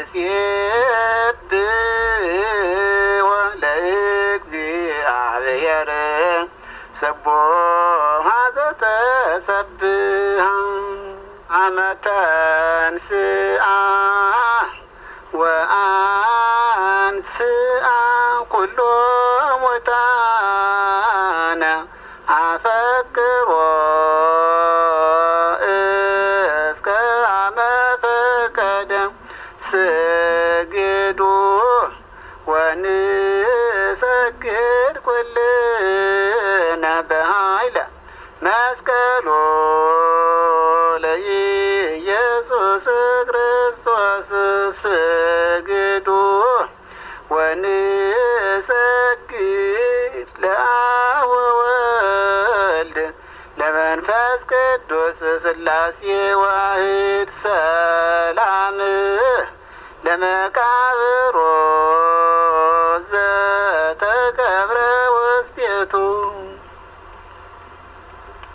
ለእግዚአብሔር ሰቦሃ ዘተሰብሃ አመተንስአ ወአንስአ ኩሎ ሙታነ አፈቅሮ እስከ አመ ፈቀደ ስግዱ ወንሰግድ ኩልነ በኃይለ መስቀሎ ለኢየሱስ ክርስቶስ ስግዱ ወንሰግድ ለአብ ወወልድ ለመንፈስ ቅዱስ ሥላሴ ዋሕድ ሰላም ለመቃብሮ ዘተቀብረ ውስቴቱ